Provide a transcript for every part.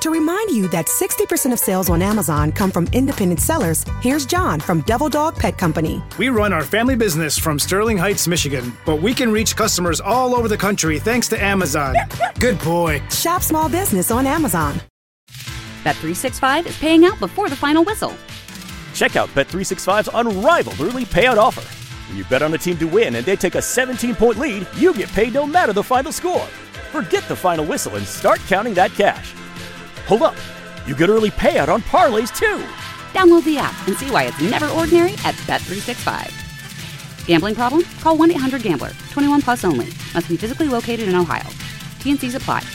To remind you that 60% of sales on Amazon come from independent sellers, here's John from Devil Dog Pet Company. We run our family business from Sterling Heights, Michigan, but we can reach customers all over the country thanks to Amazon. Good boy. Shop small business on Amazon. Bet365 is paying out before the final whistle. Check out Bet365's unrivaled early payout offer. When you bet on a team to win and they take a 17-point lead, you get paid no matter the final score. Forget the final whistle and start counting that cash. Hold up. You get early payout on parlays, too. Download the app and see why it's never ordinary at Bet365. Gambling problem? Call 1-800-GAMBLER. 21 plus only. Must be physically located in Ohio. T&Cs apply.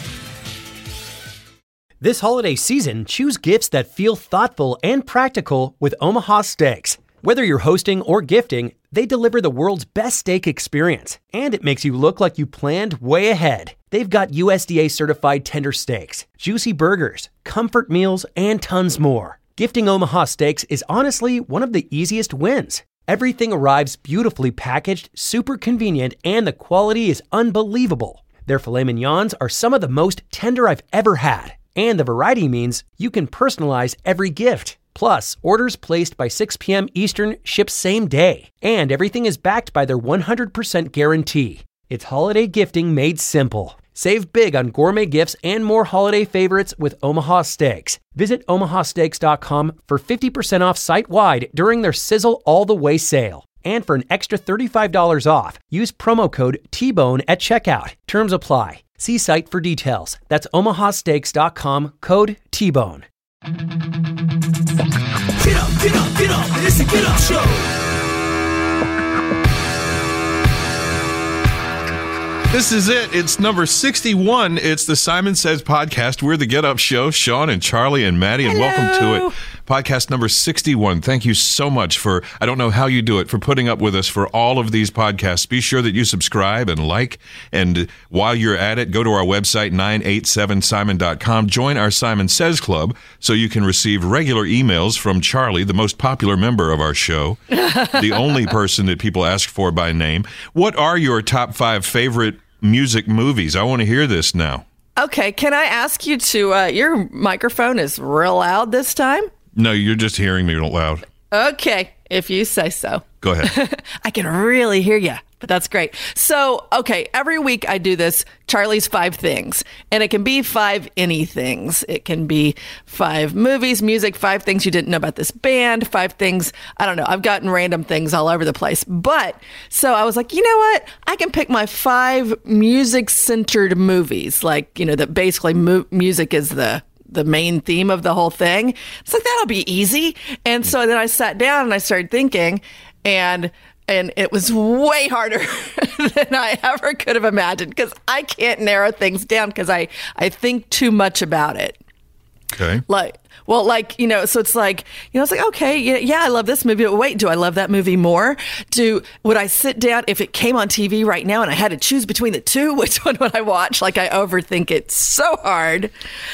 This holiday season, choose gifts that feel thoughtful and practical with Omaha Steaks. Whether you're hosting or gifting, they deliver the world's best steak experience, and it makes you look like you planned way ahead. They've got USDA certified tender steaks, juicy burgers, comfort meals, and tons more. Gifting Omaha Steaks is honestly one of the easiest wins. Everything arrives beautifully packaged, super convenient, and the quality is unbelievable. Their filet mignons are some of the most tender I've ever had, and the variety means you can personalize every gift. Plus, orders placed by 6 p.m. Eastern ship same day, and everything is backed by their 100% guarantee. It's holiday gifting made simple. Save big on gourmet gifts and more holiday favorites with Omaha Steaks. Visit omahasteaks.com for 50% off site-wide during their Sizzle All the Way sale. And for an extra $35 off, use promo code TBONE at checkout. Terms apply. See site for details. That's omahasteaks.com, code TBONE. Get up, get up, get up. It's the Get Up Show. This is it. It's number 61. It's the Simon Says podcast. We're the Get Up Show. Sean and Charlie and Maddie, and welcome to it. Podcast number 61. Thank you so much for, I don't know how you do it, for putting up with us for all of these podcasts. Be sure that you subscribe and like. And while you're at it, go to our website, 987simon.com. Join our Simon Says Club so you can receive regular emails from Charlie, the most popular member of our show, the only person that people ask for by name. What are your top 5 favorite music movies? I want to hear this now. Okay, can I ask you to, your microphone is real loud this time? No, you're just hearing me loud. Okay, if you say so. Go ahead. I can really hear you, but that's great. So, okay, every week I do this, Charlie's 5 things, and it can be 5 anythings. It can be 5 movies, music, 5 things you didn't know about this band, 5 things, I don't know, I've gotten random things all over the place. But, so I was like, you know what? I can pick my 5 music-centered movies, like, you know, that basically music is the main theme of the whole thing. It's like, that'll be easy. And so then I sat down and I started thinking, and it was way harder than I ever could have imagined, because I can't narrow things down because I think too much about it. Okay. So it's like, it's like, okay, yeah, I love this movie, but wait, do I love that movie more? Would I sit down if it came on TV right now and I had to choose between the two, which one would I watch? Like, I overthink it so hard.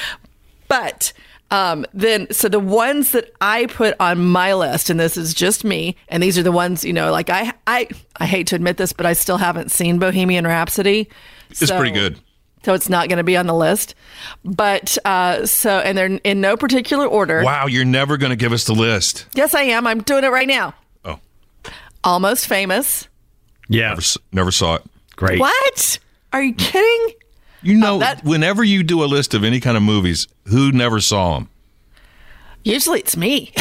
But so the ones that I put on my list, and this is just me, and these are the ones, like I hate to admit this, but I still haven't seen Bohemian Rhapsody. It's pretty good. So it's not going to be on the list. But and they're in no particular order. Wow, you're never going to give us the list. Yes, I am. I'm doing it right now. Oh. Almost Famous. Yeah. Never saw it. Great. What? Are you kidding? Whenever you do a list of any kind of movies, who never saw them? Usually it's me.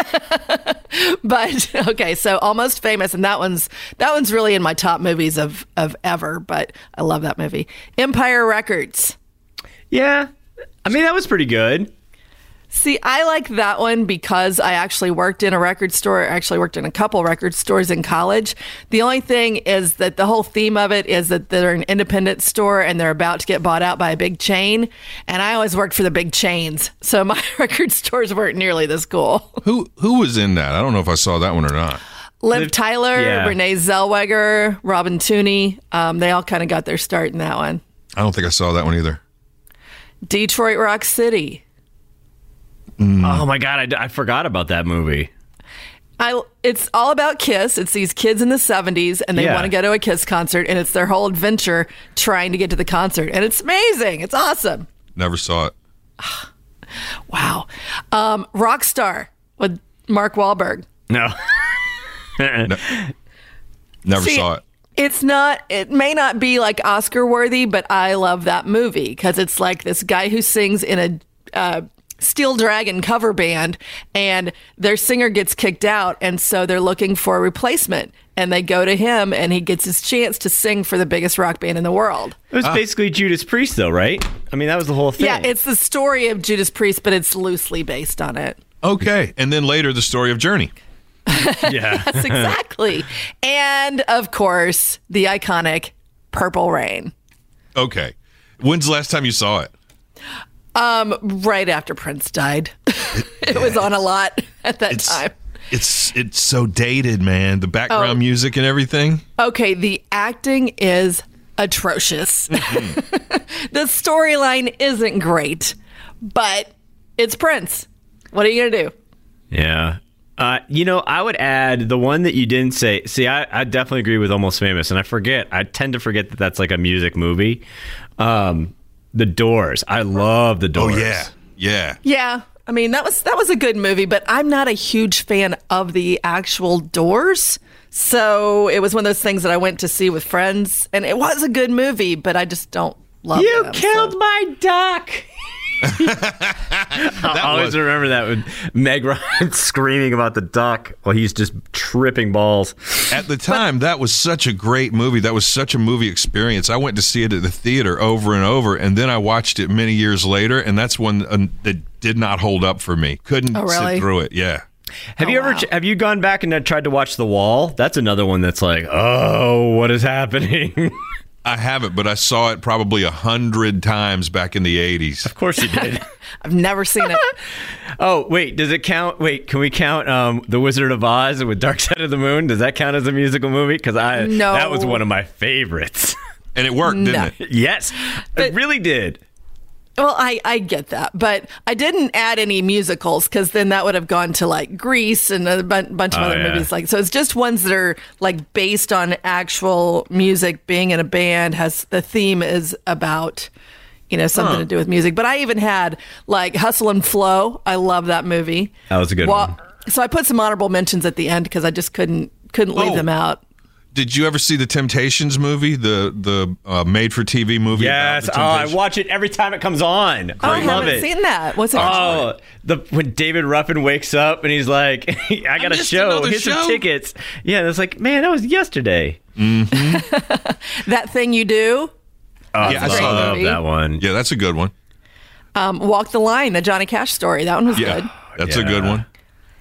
But okay, so Almost Famous, and that one's really in my top movies of ever, but I love that movie. Empire Records. Yeah. I mean, that was pretty good. See, I like that one because I actually worked in a record store. I actually worked in a couple record stores in college. The only thing is that the whole theme of it is that they're an independent store and they're about to get bought out by a big chain. And I always worked for the big chains, so my record stores weren't nearly this cool. Who was in that? I don't know if I saw that one or not. Liv Tyler, Renee Zellweger, Robin Tooney. They all kind of got their start in that one. I don't think I saw that one either. Detroit Rock City. Oh my God, I forgot about that movie. It's all about Kiss. It's these kids in the 70s, and they want to go to a Kiss concert, and it's their whole adventure trying to get to the concert. And it's amazing. It's awesome. Never saw it. Wow. Rockstar with Mark Wahlberg. No. Never saw it. It may not be like Oscar worthy, but I love that movie because it's like this guy who sings in a Steel Dragon cover band, and their singer gets kicked out, and so they're looking for a replacement, and they go to him, and he gets his chance to sing for the biggest rock band in the world. It was basically Judas Priest, though, right? I mean, that was the whole thing. Yeah, it's the story of Judas Priest, but it's loosely based on it. Okay. And then later, the story of Journey. Yeah. Yes, exactly. And, of course, the iconic Purple Rain. Okay. When's the last time you saw it? Right after Prince died. It was on a lot at that time. It's so dated, man. The background music and everything. Okay, the acting is atrocious. The storyline isn't great, but it's Prince. What are you going to do? Yeah. I would add the one that you didn't say. See, I definitely agree with Almost Famous, and I tend to forget that that's like a music movie. The Doors. I love The Doors. Oh, yeah. Yeah. I mean, that was a good movie, but I'm not a huge fan of the actual Doors. So it was one of those things that I went to see with friends, and it was a good movie, but I just don't love You them, killed my duck. I always remember that with Meg Ryan screaming about the duck while he's just tripping balls. At the time, that was such a great movie. That was such a movie experience. I went to see it at the theater over and over, and then I watched it many years later, and that's one that did not hold up for me. Couldn't sit through it. Yeah. Have you gone back and tried to watch The Wall? That's another one that's like, oh, what is happening? I haven't, but I saw it probably 100 times back in the 80s. Of course you did. I've never seen it. Oh, wait, does it count? Wait, can we count The Wizard of Oz with Dark Side of the Moon? Does that count as a musical movie? Because that was one of my favorites. And it worked, didn't it? Yes, it really did. Well, I get that, but I didn't add any musicals because then that would have gone to like Grease and a bunch of other movies. So it's just ones that are like based on actual music. Being in a band the theme is about, something to do with music. But I even had like Hustle and Flow. I love that movie. That was a good one. So I put some honorable mentions at the end because I just couldn't leave them out. Did you ever see the Temptations movie, the made-for-TV movie? Yes, I watch it every time it comes on. I haven't seen that. What's it? When David Ruffin wakes up and he's like, "I got a show. Here's some tickets." Yeah, it's like, man, that was yesterday. Mm-hmm. That Thing You Do. Yeah, I saw that one. Yeah, that's a good one. Walk the Line, the Johnny Cash story. That one was good. That's a good one.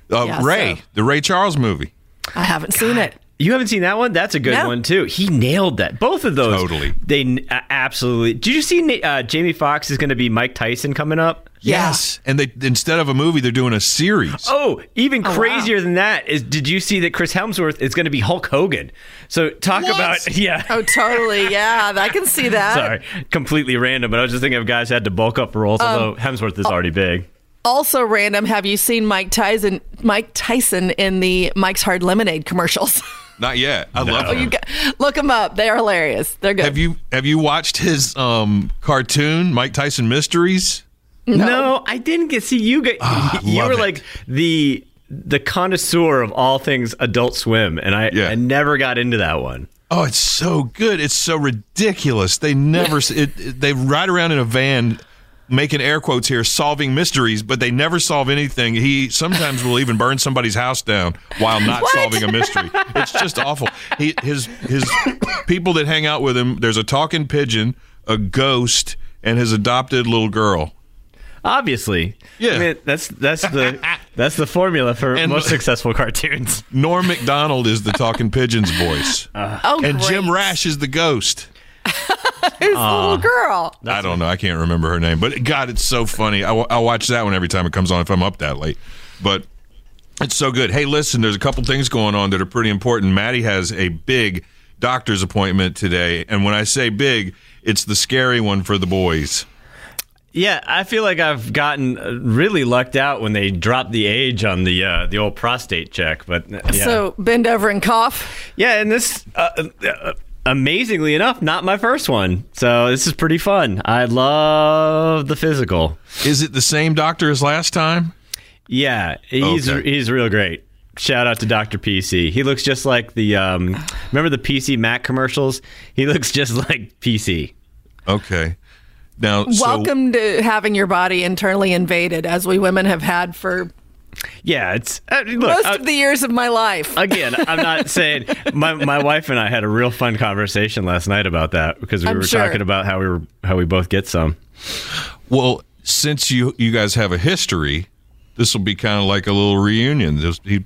The Ray Charles movie. I haven't seen it. You haven't seen that one? That's a good one, too. He nailed that. Both of those. Totally. They absolutely. Did you see Jamie Foxx is going to be Mike Tyson coming up? Yes. And they instead of a movie, they're doing a series. Oh, even crazier than that is, did you see that Chris Hemsworth is going to be Hulk Hogan? So talk about, yeah. Oh, totally. Yeah, I can see that. Sorry, completely random, but I was just thinking of guys who had to bulk up for roles, although Hemsworth is already big. Also random, have you seen Mike Tyson in the Mike's Hard Lemonade commercials? Not yet. I love them. Look them up. They are hilarious. They're good. Have you watched his cartoon, Mike Tyson Mysteries? No, I didn't get. See, you were like the connoisseur of all things Adult Swim, and I never got into that one. Oh, it's so good. It's so ridiculous. They never they ride around in a van, making air quotes here, solving mysteries, but they never solve anything. He sometimes will even burn somebody's house down while not solving a mystery. It's just awful. His people that hang out with him, there's a talking pigeon, a ghost, and his adopted little girl. Obviously. Yeah. I mean, that's the formula for most successful cartoons. Norm Macdonald is the talking pigeon's voice. And great. Jim Rash is the ghost. Who's the little girl? I don't know. I can't remember her name. But, God, it's so funny. I'll watch that one every time it comes on if I'm up that late. But it's so good. Hey, listen, there's a couple things going on that are pretty important. Maddie has a big doctor's appointment today. And when I say big, it's the scary one for the boys. Yeah, I feel like I've gotten really lucked out when they dropped the age on the old prostate check. But yeah. So bend over and cough. Yeah, and this amazingly enough, not my first one. So this is pretty fun. I love the physical. Is it the same doctor as last time? Yeah, he's real great. Shout out to Dr. PC. He looks just like the remember the PC Mac commercials? He looks just like PC. Okay. Now, welcome to having your body internally invaded, as we women have had for it's look, most of the years of my life. Again, I'm not saying my wife and I had a real fun conversation last night about that because we were talking about how we both get some. Well, since you guys have a history, this will be kind of like a little reunion.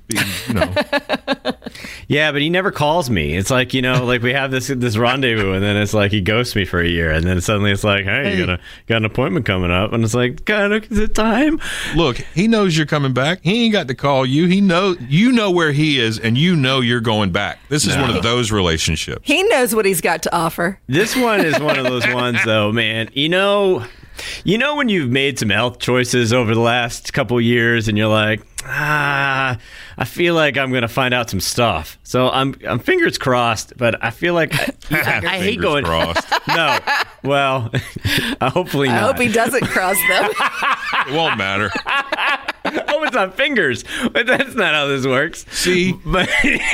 Yeah, but he never calls me. It's like, like we have this rendezvous, and then it's like he ghosts me for a year, and then suddenly it's like, hey, you got an appointment coming up, and it's like, God, is it time? Look, he knows you're coming back. He ain't got to call you. He know where he is, and you're going back. This is one of those relationships. He knows what he's got to offer. This one is one of those ones, though, man. You know when you've made some health choices over the last couple years and you're like, I feel like I'm going to find out some stuff. So I'm fingers crossed, but I feel like I hate going. Crossed. No. Well, hopefully not. I hope he doesn't cross them. It won't matter. I hope it's on fingers, but that's not how this works. See? But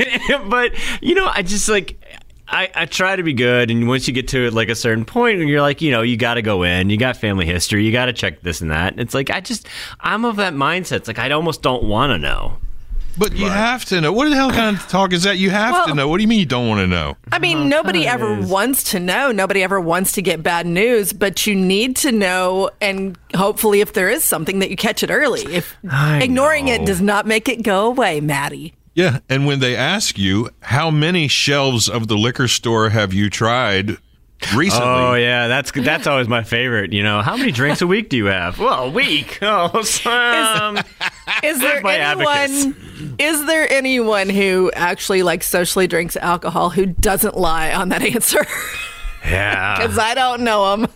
I just like... I try to be good, and once you get to like a certain point, you're like, you got to go in, you got family history, you got to check this and that. It's like I'm of that mindset. It's like I almost don't want to know. But you have to know. What the hell kind of talk is that? You have to know. What do you mean you don't want to know? I mean, nobody ever wants to know. Nobody ever wants to get bad news, but you need to know, and hopefully if there is something that you catch it early. If ignoring it does not make it go away, Maddie. Yeah, and when they ask you, how many shelves of the liquor store have you tried recently? Oh, yeah, that's always my favorite. How many drinks a week do you have? Well, a week. Oh, is there anyone who actually like socially drinks alcohol who doesn't lie on that answer? Yeah. Because I don't know them.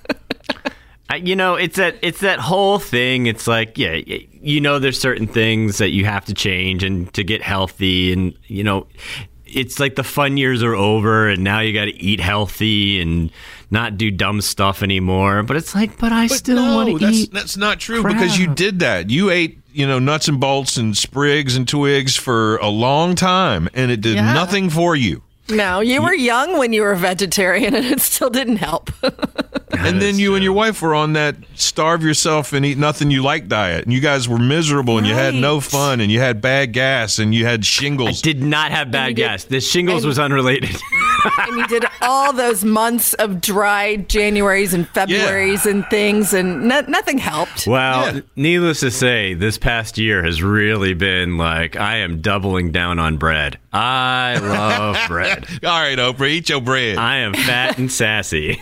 It's that whole thing. It's like, there's certain things that you have to change and to get healthy, and it's like the fun years are over, and now you got to eat healthy and not do dumb stuff anymore. But it's like, I still want to eat. That's not true because you did that. You ate, nuts and bolts and sprigs and twigs for a long time, and it did nothing for you. No, you were young when you were a vegetarian, and it still didn't help. And then you and your wife were on that starve yourself and eat nothing you like diet. And you guys were miserable, and you had no fun, and you had bad gas, and you had shingles. I did not have bad gas. The shingles was unrelated. And you did all those months of dry Januaries and Februaries and things, and nothing helped. Well, needless to say, this past year has really been like, I am doubling down on bread. I love bread. All right, Oprah, eat your bread. I am fat and sassy.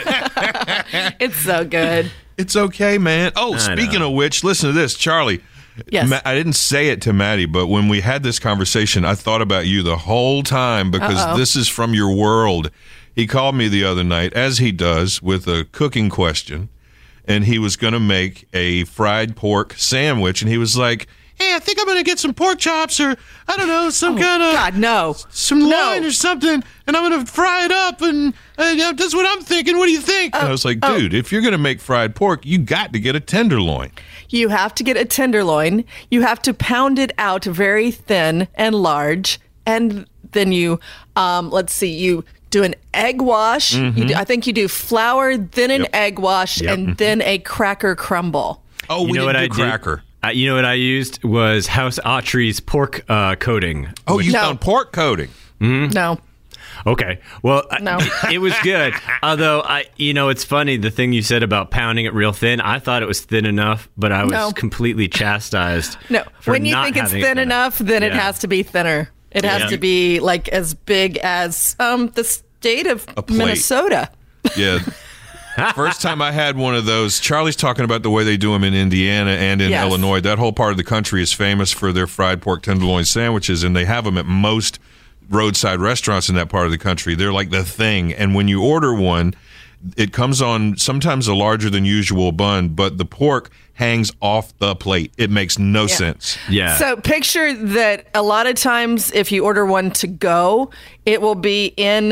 It's so good. It's okay, man. Oh, speaking of which, listen to this, Charlie. Yes. I didn't say it to Maddie, but when we had this conversation, I thought about you the whole time because this is from your world. He called me the other night, as he does, with a cooking question, and he was going to make a fried pork sandwich, and he was like, hey, I think I'm going to get some pork chops or, I don't know, some kind of... God, no. Some loin or something, and I'm going to fry it up, and that's what I'm thinking. What do you think? And I was like, dude, if you're going to make fried pork, you got to get a tenderloin. You have to get a tenderloin. You have to pound it out very thin and large, and then you, you do an egg wash. Mm-hmm. I think you do flour, then an egg wash, and then a cracker crumble. Oh, we didn't do cracker. You know what I used was House Autry's pork coating. Oh, you found pork coating? Mm-hmm. No. Okay. Well, no. It was good. Although, it's funny, the thing you said about pounding it real thin, I thought it was thin enough, but I was completely chastised. No. When you think it's thin enough, then it has to be thinner. It has to be like as big as the state of Minnesota. Yeah. First time I had one of those, Charlie's talking about the way they do them in Indiana and in Illinois. That whole part of the country is famous for their fried pork tenderloin sandwiches, and they have them at most roadside restaurants in that part of the country. They're like the thing. And when you order one, it comes on sometimes a larger than usual bun, but the pork hangs off the plate. It makes no sense. Yeah. So picture that a lot of times if you order one to go, it will be in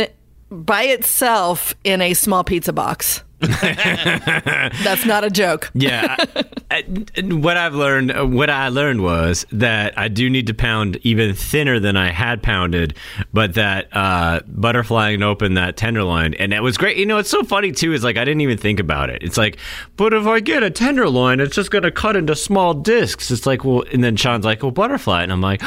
by itself in a small pizza box. That's not a joke. Yeah. What I learned was that I do need to pound even thinner than I had pounded, but that butterflying open that tenderloin, and it was great. You know, it's so funny too, is like I didn't even think about it. It's like, but if I get a tenderloin, it's just going to cut into small discs. It's like, well, and then Sean's like, well, butterfly. And I'm like,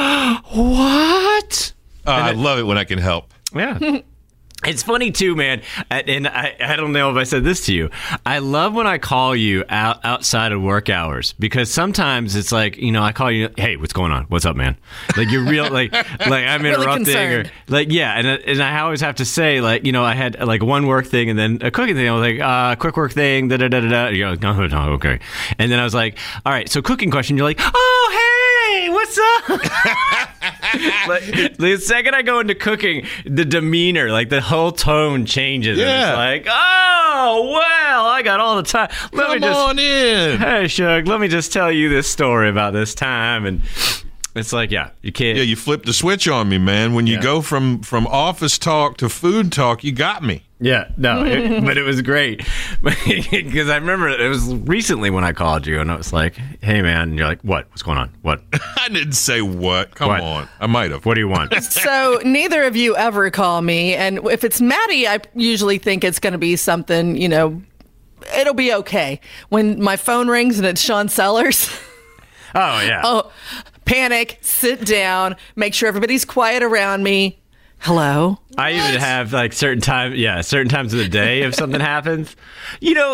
what? I love it when I can help. Yeah. It's funny too, man, and I don't know if I said this to you. I love when I call you outside of work hours, because sometimes it's like, you know, I call you, hey, what's going on? What's up, man? Like you're real, like I'm interrupting, really, or like, yeah, and I always have to say, like, you know, I had like one work thing and then a cooking thing. I was like, quick work thing, da da da da. You're like, no, okay, and then I was like, all right, so cooking question. You're like, oh, hey, what's up? Like, the second I go into cooking, the demeanor, like the whole tone changes. Yeah. And it's like, oh, well, I got all the time. Come on in. Hey, Shug, let me just tell you this story about this time. And it's like, yeah, you can't. Yeah, you flipped the switch on me, man. When you go from office talk to food talk, you got me. Yeah, no, but it was great. Because I remember it was recently when I called you, and I was like, hey, man. And you're like, what? What's going on? What? I didn't say what. Come on. I might have. What do you want? So neither of you ever call me. And if it's Maddie, I usually think it's going to be something, you know, it'll be okay. When my phone rings and it's Sean Sellers. Oh, yeah. Oh, panic, sit down, make sure everybody's quiet around me. Hello? I even have like certain times of the day if something happens. You know,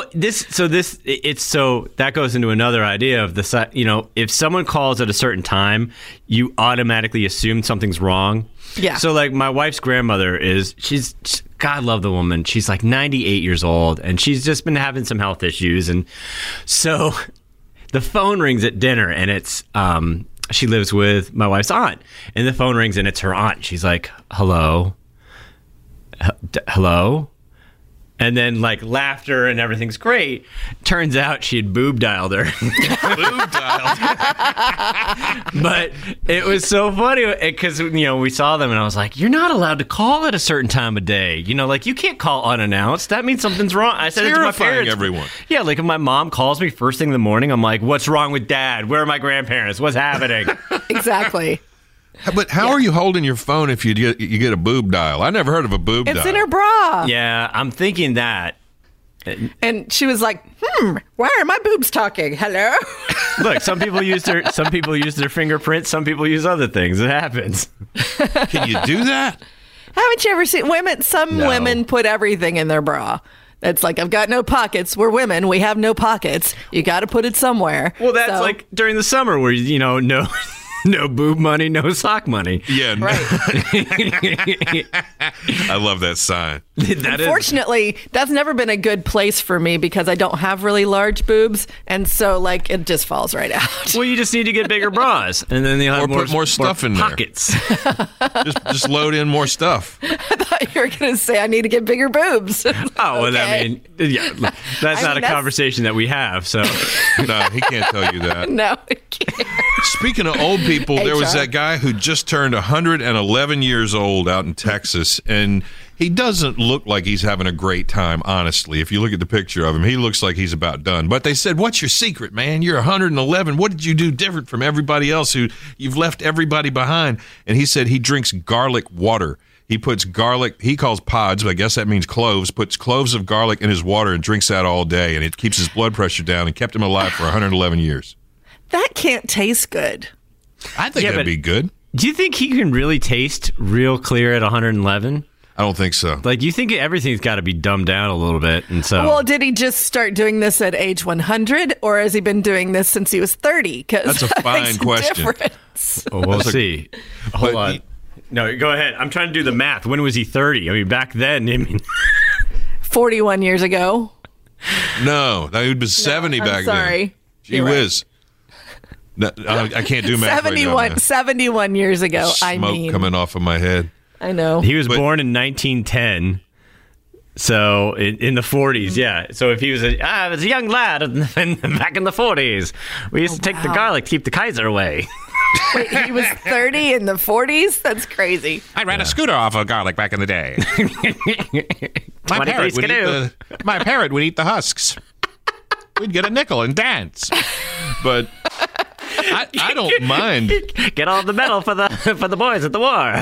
that goes into another idea of the, you know, if someone calls at a certain time, you automatically assume something's wrong. Yeah. So like my wife's grandmother she's God love the woman. She's like 98 years old and she's just been having some health issues. And so the phone rings at dinner and it's, she lives with my wife's aunt, and the phone rings and it's her aunt. She's like, hello? Hello? And then like laughter and everything's great. Turns out she had boob dialed her. Boob dialed. But it was so funny because, you know, we saw them and I was like, you're not allowed to call at a certain time of day. You know, like you can't call unannounced. That means something's wrong. I said it to my parents. Everyone. Yeah, like if my mom calls me first thing in the morning, I'm like, what's wrong with Dad? Where are my grandparents? What's happening? Exactly. But how are you holding your phone if you get a boob dial? I never heard of a boob dial. It's in her bra. Yeah, I'm thinking that. And she was like, why are my boobs talking? Hello? Look, some people use their fingerprints, some people use other things. It happens. Can you do that? Haven't you ever seen women? Some women put everything in their bra. It's like, I've got no pockets. We're women. We have no pockets. You got to put it somewhere. Well, that's like during the summer where, you know, no boob money, no sock money. Yeah. Right. I love that sign. Unfortunately, that's never been a good place for me because I don't have really large boobs. And so, like, it just falls right out. Well, you just need to get bigger bras. And then you'll have put more stuff in pockets. There. just load in more stuff. I thought you were going to say I need to get bigger boobs. Oh, well, okay. I mean, yeah, that's not a conversation that we have. So, no, he can't tell you that. No, he can't. Speaking of old people, there was that guy who just turned 111 years old out in Texas, and he doesn't look like he's having a great time, honestly. If you look at the picture of him, he looks like he's about done. But they said, what's your secret, man? You're 111. What did you do different from everybody else who you've left everybody behind? And he said he drinks garlic water. He puts garlic, he calls pods, but I guess that means cloves, puts cloves of garlic in his water and drinks that all day, and it keeps his blood pressure down and kept him alive for 111 years. That can't taste good. I think that'd be good. Do you think he can really taste real clear at 111? I don't think so. Like, you think everything's got to be dumbed down a little bit, and so. Well, did he just start doing this at age 100, or has he been doing this since he was 30? That's a fine question. Well, we'll see. Hold on. No, go ahead. I'm trying to do the math. When was he 30? I mean, back then, 41 years ago. No, he was 70 back then. Sorry. Gee whiz. No, I can't do math 71, right now, 71 years ago. Smoke coming off of my head. I know. He was born in 1910. So in the 40s, yeah. So if he was I was a young lad back in the 40s, we used to take the garlic to keep the Kaiser away. Wait, he was 30 in the 40s? That's crazy. I ran a scooter off of garlic back in the day. My parrot would eat the husks. We'd get a nickel and dance. But I don't mind. Get all the medal for the boys at the war.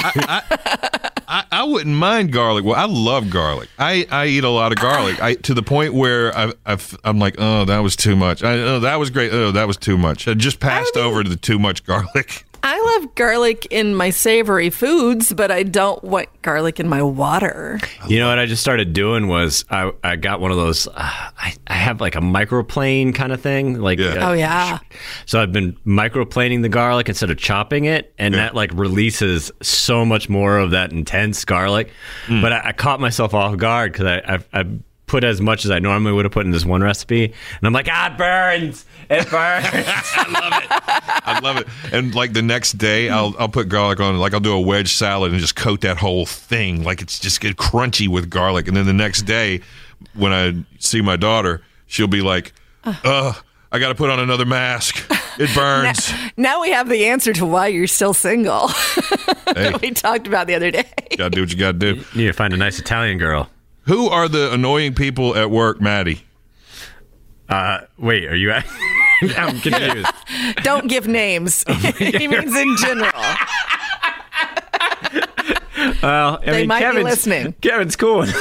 I wouldn't mind garlic. Well, I love garlic. I eat a lot of garlic. To the point where I'm like, oh, that was too much. That was great. Oh, that was too much. I just passed over to the too much garlic. I love garlic in my savory foods, but I don't want garlic in my water. You know what I just started doing was I got one of those. I have like a microplane kind of thing. Like oh yeah. So I've been microplaning the garlic instead of chopping it, and that like releases so much more of that intense garlic. But I caught myself off guard because I put as much as I normally would have put in this one recipe, and I'm like, it burns. It burns. I love it. And like the next day, I'll put garlic on. Like I'll do a wedge salad and just coat that whole thing. Like it's just get crunchy with garlic. And then the next day, when I see my daughter, she'll be like, I got to put on another mask. It burns. Now we have the answer to why you're still single. Hey. We talked about the other day. Got to do what you got to do. You need to find a nice Italian girl. Who are the annoying people at work, Maddie? Wait, are you? I'm confused. Don't give names. He means in general. Well, They might be listening. Kevin's cool. Wait,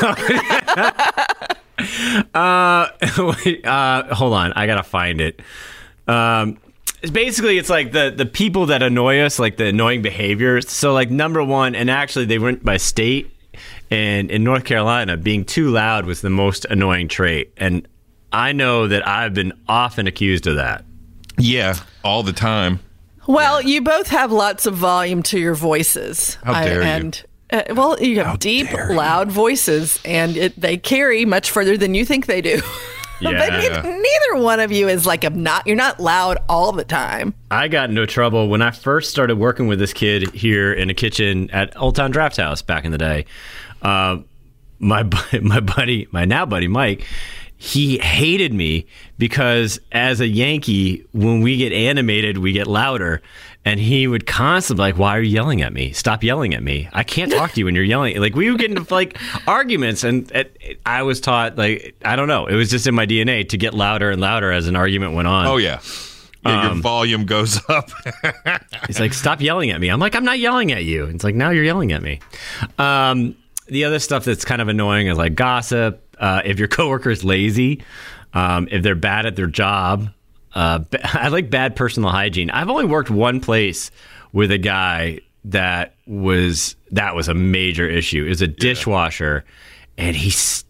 hold on, I gotta find it. Basically, it's like the people that annoy us, like the annoying behaviors. So, like number one, and actually they went by state. And in North Carolina, being too loud was the most annoying trait. And I know that I've been often accused of that. Yeah, all the time. Well, you both have lots of volume to your voices. How dare you? Well, you have deep, loud voices, and they carry much further than you think they do. Yeah. But neither one of you is like you're not loud all the time. I got into trouble when I first started working with this kid here in a kitchen at Old Town Draft House back in the day. My now buddy Mike, he hated me because as a Yankee, when we get animated, we get louder. And he would constantly like, why are you yelling at me? Stop yelling at me. I can't talk to you when you're yelling. Like we would get into like arguments, and I was taught, like, I don't know. It was just in my DNA to get louder and louder as an argument went on. Oh yeah. Your volume goes up. He's like, stop yelling at me. I'm like, I'm not yelling at you. It's like, now you're yelling at me. The other stuff that's kind of annoying is like gossip. If your coworker is lazy, if they're bad at their job. I like bad personal hygiene. I've only worked one place with a guy that was a major issue. It was a dishwasher, and he was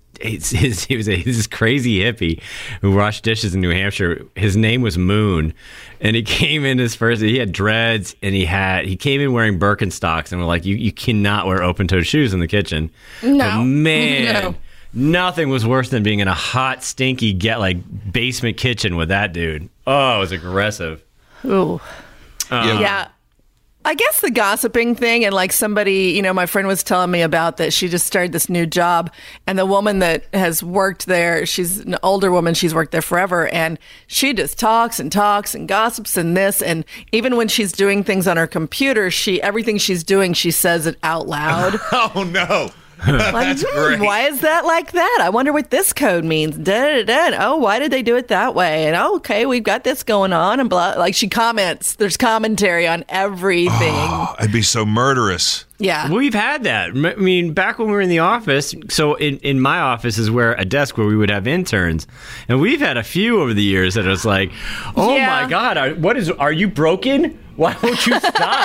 this crazy hippie who washed dishes in New Hampshire. His name was Moon, and he came in he had dreads, and he came in wearing Birkenstocks, and we're like, you cannot wear open-toed shoes in the kitchen. No. But man. No. Nothing was worse than being in a hot, stinky, basement kitchen with that dude. Oh, it was aggressive. Ooh. Yeah. I guess the gossiping thing, and like somebody, my friend was telling me about that she just started this new job, and the woman that has worked there, she's an older woman, she's worked there forever, and she just talks and gossips and this, and even when she's doing things on her computer, everything she's doing, she says it out loud. Oh no. Like, great. Why is that like that? I wonder what this code means. Oh, why did they do it that way? And okay, we've got this going on, and blah. Like she comments. There's commentary on everything. Oh, it'd be so murderous. Yeah. We've had that. I mean, back when we were in the office, so in my office is a desk where we would have interns. And we've had a few over the years that was like, oh my God, are you broken? Why won't you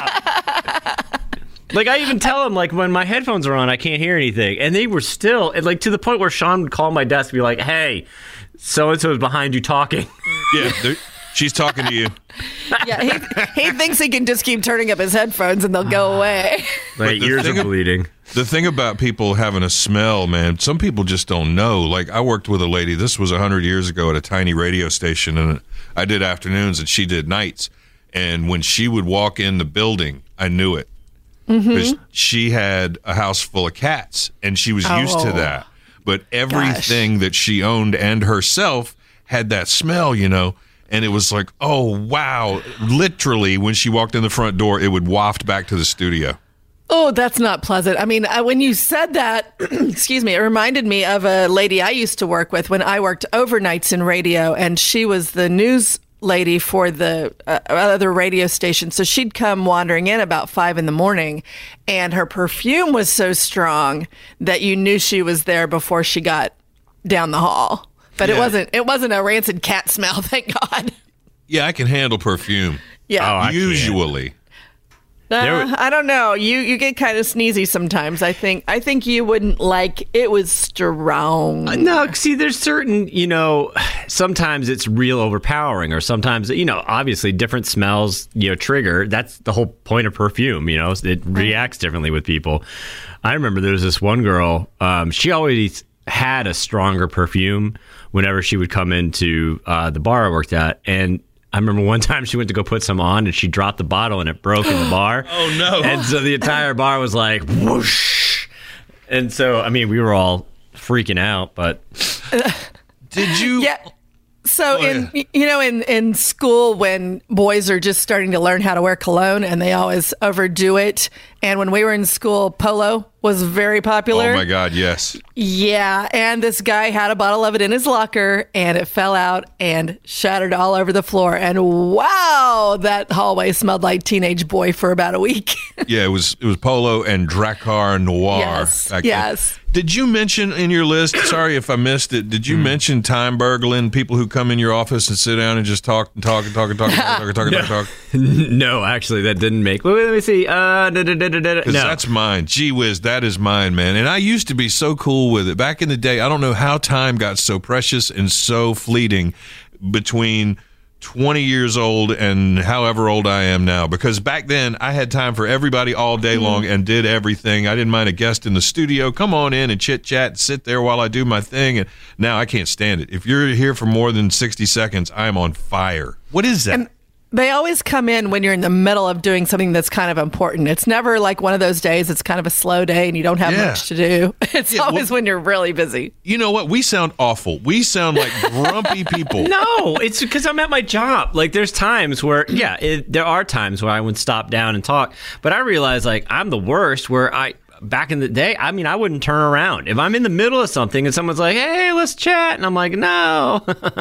stop? Like, I even tell them, like, when my headphones are on, I can't hear anything. And they were still, like, to the point where Sean would call my desk and be like, hey, so-and-so is behind you talking. Yeah, she's talking to you. Yeah, he thinks he can just keep turning up his headphones and they'll go away. My ears are bleeding. The thing about people having a smell, man, some people just don't know. Like, I worked with a lady, this was 100 years ago at a tiny radio station, and I did afternoons and she did nights. And when she would walk in the building, I knew it. Because she had a house full of cats, and she was used to that. But everything that she owned and herself had that smell, And it was like, oh, wow. Literally, when she walked in the front door, it would waft back to the studio. Oh, that's not pleasant. I mean, when you said that, excuse me, it reminded me of a lady I used to work with when I worked overnights in radio, and she was the news lady for the other radio station. So she'd come wandering in about 5 a.m, and her perfume was so strong that you knew she was there before she got down the hall. But it wasn't a rancid cat smell, thank God. Yeah, I can handle perfume. Yeah. Usually. I don't know. You get kind of sneezy sometimes. I think you wouldn't like it was strong. No, see, there's certain, sometimes it's real overpowering, or sometimes, obviously different smells, trigger. That's the whole point of perfume, it reacts differently with people. I remember there was this one girl, she always had a stronger perfume whenever she would come into the bar I worked at, and I remember one time she went to go put some on and she dropped the bottle and it broke in the bar. Oh, no. And so the entire bar was like, whoosh. And so, I mean, we were all freaking out, but. Did you? Yeah. So in school, when boys are just starting to learn how to wear cologne and they always overdo it. And when we were in school, Polo was very popular. Oh my God, yes. Yeah. And this guy had a bottle of it in his locker and it fell out and shattered all over the floor. And wow, that hallway smelled like teenage boy for about a week. Yeah, it was Polo and Drakkar Noir. Yes. Did you mention in your list, sorry if I missed it, did you mention time burgling, people who come in your office and sit down and just talk and talk and talk and talk and talk and talk? No, actually, that didn't make. Wait, let me see. No. That's mine. Gee whiz, that is mine, man. And I used to be so cool with it. Back in the day, I don't know how time got so precious and so fleeting between 20 years old and however old I am now, because back then I had time for everybody all day long and did everything. I didn't mind a guest in the studio. Come on in and chit chat and sit there while I do my thing. And now I can't stand it. If you're here for more than 60 seconds, I'm on fire. What is that? And they always come in when you're in the middle of doing something that's kind of important. It's never like one of those days. It's kind of a slow day and you don't have much to do. It's always when you're really busy. You know what? We sound awful. We sound like grumpy people. No, it's because I'm at my job. Like there's times where, there are times where I would stop down and talk. But I realize like I'm the worst where back in the day, I mean, I wouldn't turn around. If I'm in the middle of something and someone's like, hey, let's chat. And I'm like, no.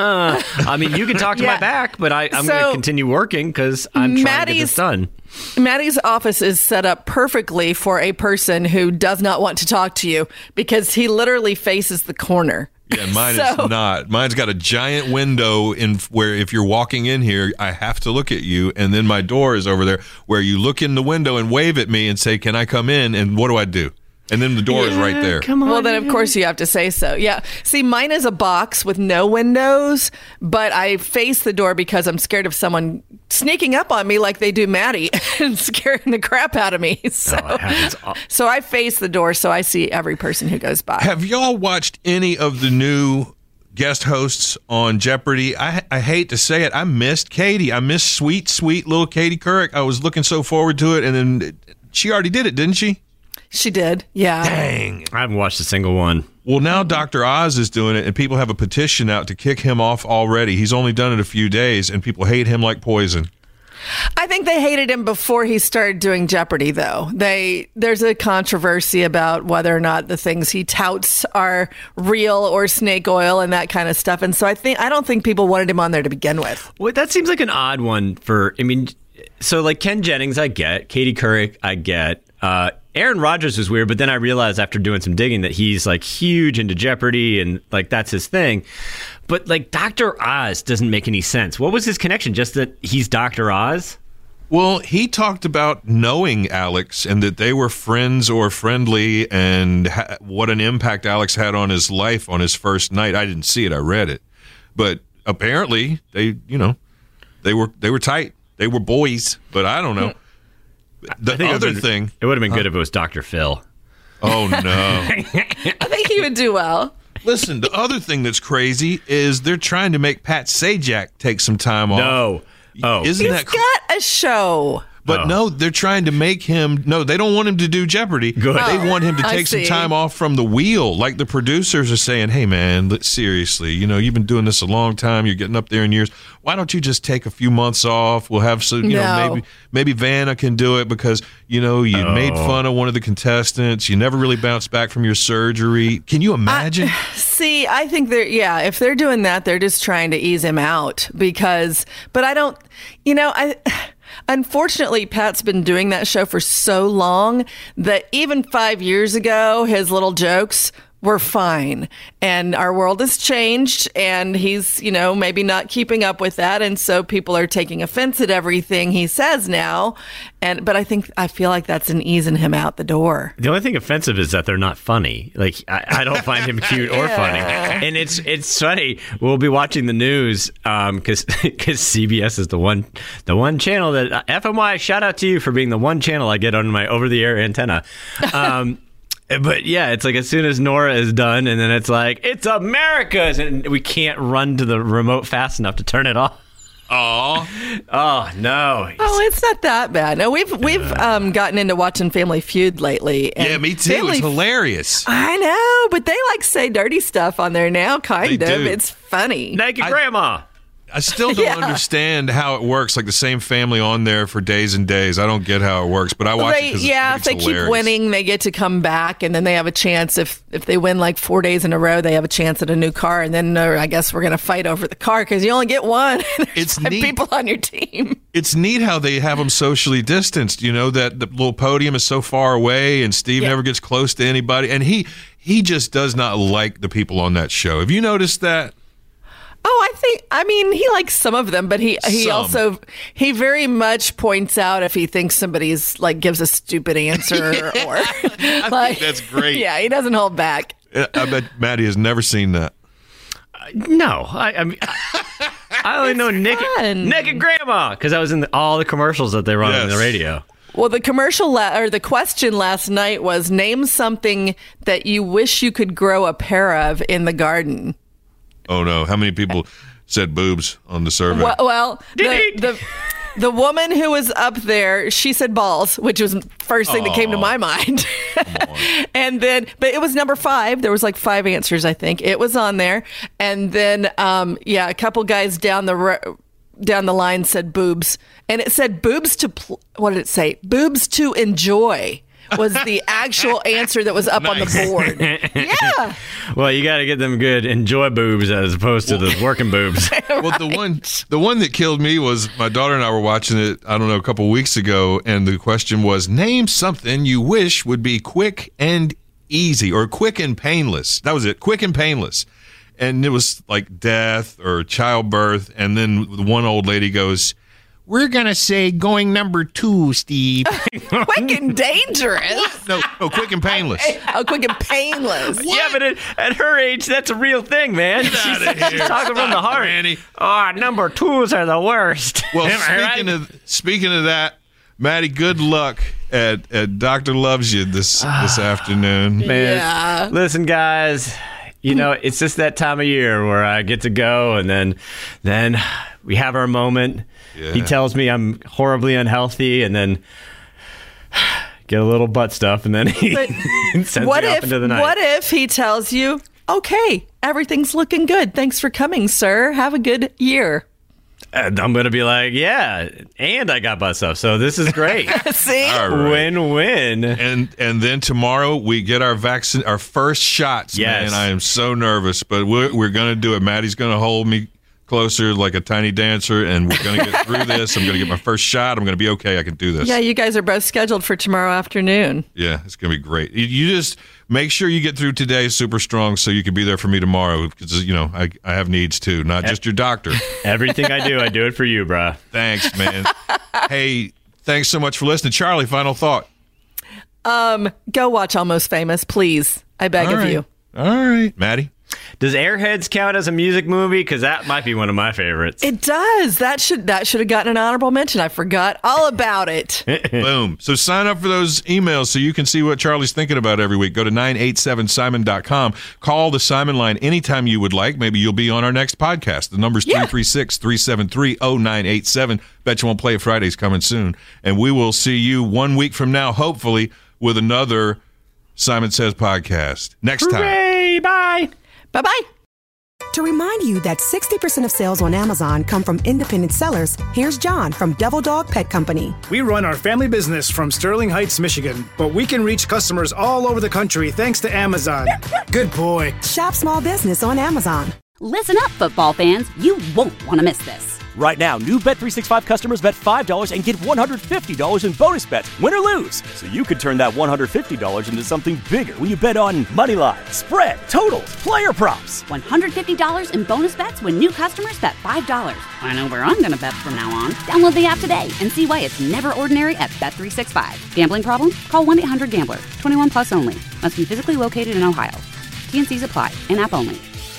I mean, you can talk to my back, but I'm going to continue working because I'm trying to get this done. Maddie's office is set up perfectly for a person who does not want to talk to you because he literally faces the corner. Yeah, mine is not. Mine's got a giant window in where if you're walking in here, I have to look at you. And then my door is over there where you look in the window and wave at me and say, can I come in? And what do I do? And then the door is right there. Come on. Well, then, of course, you have to say so. Yeah. See, mine is a box with no windows, but I face the door because I'm scared of someone sneaking up on me like they do Maddie and scaring the crap out of me. So I face the door so I see every person who goes by. Have y'all watched any of the new guest hosts on Jeopardy? I hate to say it. I missed Katie. I missed sweet, sweet little Katie Couric. I was looking so forward to it, and then she already did it, didn't she? She did, yeah. Dang. I haven't watched a single one. Well, now Dr. Oz is doing it, and people have a petition out to kick him off already. He's only done it a few days, and people hate him like poison. I think they hated him before he started doing Jeopardy, though. There's a controversy about whether or not the things he touts are real or snake oil and that kind of stuff. And so I don't think people wanted him on there to begin with. Well, that seems like an odd one so like Ken Jennings, I get. Katie Couric, I get. Aaron Rodgers was weird, but then I realized after doing some digging that he's like huge into Jeopardy and like that's his thing. But like Dr. Oz doesn't make any sense. What was his connection? Just that he's Dr. Oz? Well, he talked about knowing Alex and that they were friends or friendly and what an impact Alex had on his life on his first night. I didn't see it. I read it. But apparently they were tight. They were boys, but I don't know. The other thing... It would have been good if it was Dr. Phil. Oh, no. I think he would do well. Listen, the other thing that's crazy is they're trying to make Pat Sajak take some time off. No. Oh. He's got a show. But no, they're trying to make him. No, they don't want him to do Jeopardy. Good. They want him to take some time off from the wheel. Like the producers are saying, hey, man, seriously, you've been doing this a long time. You're getting up there in years. Why don't you just take a few months off? We'll have some, maybe Vanna can do it because, you made fun of one of the contestants. You never really bounced back from your surgery. Can you imagine? See, I think if they're doing that, they're just trying to ease him out but I don't, unfortunately, Pat's been doing that show for so long that even 5 years ago, his little jokes were fine. And our world has changed, and he's, maybe not keeping up with that. And so people are taking offense at everything he says now. But I feel like that's an easing him out the door. The only thing offensive is that they're not funny. Like, I don't find him cute or funny. And it's funny. We'll be watching the news because CBS is the one channel that FMY, shout out to you for being the one channel I get on my over-the-air antenna. But yeah, it's like as soon as Nora is done, and then it's like, it's America's, and we can't run to the remote fast enough to turn it off. Oh no! Oh, it's not that bad. No, we've gotten into watching Family Feud lately. And me too. It's hilarious. I know, but they say dirty stuff on there now. Kind of. It's funny. Naked grandma. I still don't understand how it works. Like the same family on there for days and days. I don't get how it works, but I watch it because if they keep winning, they get to come back, and then they have a chance. If they win like 4 days in a row, they have a chance at a new car, and then I guess we're going to fight over the car because you only get one. It's neat. People on your team. It's neat how they have them socially distanced. That the little podium is so far away, and Steve never gets close to anybody, and he just does not like the people on that show. Have you noticed that? Oh, he likes some of them, but he also very much points out if he thinks somebody's gives a stupid answer or I think that's great. Yeah, he doesn't hold back. I bet Maddie has never seen that. No, I only know Naked Grandma because I was in all the commercials that they run on the radio. Well, the commercial or the question last night was, name something that you wish you could grow a pair of in the garden. Oh, no. How many people said boobs on the survey? Well, the woman who was up there, she said balls, which was the first thing that came to my mind. And then, but it was number 5. There was 5 answers, I think. It was on there. And then, a couple guys down the line said boobs. And it said boobs what did it say? Boobs to enjoy. Was the actual answer that was up on the board. Yeah. Well, you got to get them good enjoy boobs as opposed to the working boobs. Well, the one that killed me was my daughter and I were watching it, I don't know, a couple weeks ago, and the question was, name something you wish would be quick and easy, or quick and painless. That was it, quick and painless. And it was like death or childbirth, and then one old lady goes, we're going to say going number 2, Steve. Quick and dangerous. No, quick and painless. Oh, quick and painless. Yeah, but at her age, that's a real thing, man. She's talking from the heart. Randy. Number 2s are the worst. Well, speaking of that, Maddie, good luck at Dr. Loves You this afternoon. Man, yeah. Listen, guys, it's just that time of year where I get to go, and then we have our moment. Yeah. He tells me I'm horribly unhealthy, and then get a little butt stuff, and then he sends me off into the night. What if he tells you, okay, everything's looking good. Thanks for coming, sir. Have a good year. And I'm going to be like, yeah, and I got butt stuff, so this is great. See? All right. Win-win. And then tomorrow we get our first shots, yes. Man. I am so nervous, but we're going to do it. Maddie's going to hold me closer like a tiny dancer, and we're going to get through this. I'm going to get my first shot. I'm going to be okay. I can do this. Yeah, you guys are both scheduled for tomorrow afternoon. Yeah, it's going to be great. You just make sure you get through today super strong so you can be there for me tomorrow because, I have needs too, not just your doctor. Everything I do it for you, bruh. Thanks, man. Hey, thanks so much for listening. Charlie, final thought. Go watch Almost Famous, please. I beg of you. All right. Maddie? Does Airheads count as a music movie? Because that might be one of my favorites. It does. That should have gotten an honorable mention. I forgot all about it. Boom. So sign up for those emails so you can see what Charlie's thinking about every week. Go to 987simon.com. Call the Simon line anytime you would like. Maybe you'll be on our next podcast. The number's 336-373-0987. Bet you won't play it Friday's coming soon. And we will see you 1 week from now, hopefully, with another Simon Says podcast. Next time. Hooray! Bye! Bye-bye. To remind you that 60% of sales on Amazon come from independent sellers, here's John from Devil Dog Pet Company. We run our family business from Sterling Heights, Michigan, but we can reach customers all over the country thanks to Amazon. Good boy. Shop small business on Amazon. Listen up, football fans. You won't want to miss this. Right now, new Bet365 customers bet $5 and get $150 in bonus bets, win or lose. So you could turn that $150 into something bigger when you bet on money line, spread, totals, player props. $150 in bonus bets when new customers bet $5. I know where I'm going to bet from now on. Download the app today and see why it's never ordinary at Bet365. Gambling problem? Call 1-800-GAMBLER. 21 plus only. Must be physically located in Ohio. T&Cs apply. In-app only.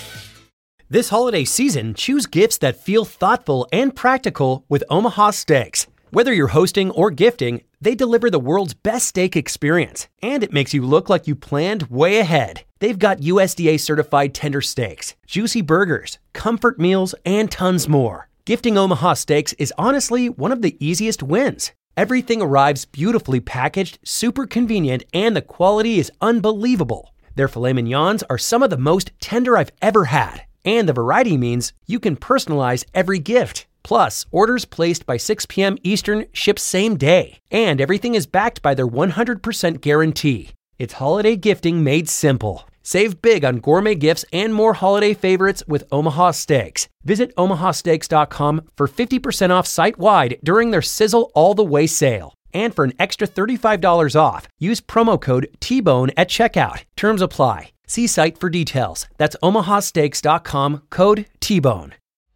This holiday season, choose gifts that feel thoughtful and practical with Omaha Steaks. Whether you're hosting or gifting, they deliver the world's best steak experience, and it makes you look like you planned way ahead. They've got USDA certified tender steaks, juicy burgers, comfort meals, and tons more. Gifting Omaha Steaks is honestly one of the easiest wins. Everything arrives beautifully packaged, super convenient, and the quality is unbelievable. Their filet mignons are some of the most tender I've ever had. And the variety means you can personalize every gift. Plus, orders placed by 6 p.m. Eastern ship same day. And everything is backed by their 100% guarantee. It's holiday gifting made simple. Save big on gourmet gifts and more holiday favorites with Omaha Steaks. Visit omahasteaks.com for 50% off site-wide during their Sizzle All the Way sale. And for an extra $35 off, use promo code TBONE at checkout. Terms apply. See site for details. That's omahasteaks.com, code TBONE.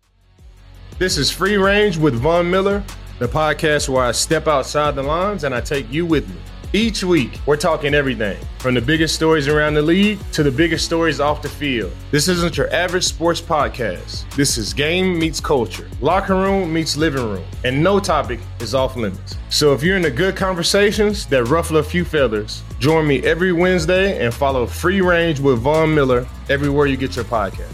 This is Free Range with Von Miller, the podcast where I step outside the lines and I take you with me. Each week, we're talking everything, from the biggest stories around the league to the biggest stories off the field. This isn't your average sports podcast. This is game meets culture, locker room meets living room, and no topic is off limits. So if you're into good conversations that ruffle a few feathers, join me every Wednesday and follow Free Range with Von Miller everywhere you get your podcast.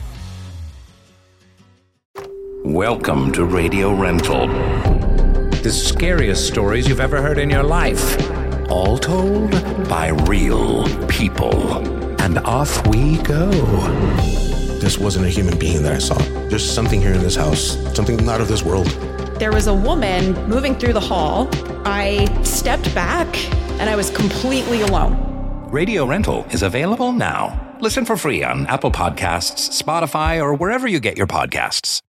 Welcome to Radio Rental. The scariest stories you've ever heard in your life. All told by real people. And off we go. This wasn't a human being that I saw. There's something here in this house, something not of this world. There was a woman moving through the hall. I stepped back and I was completely alone. Radio Rental is available now. Listen for free on Apple Podcasts, Spotify, or wherever you get your podcasts.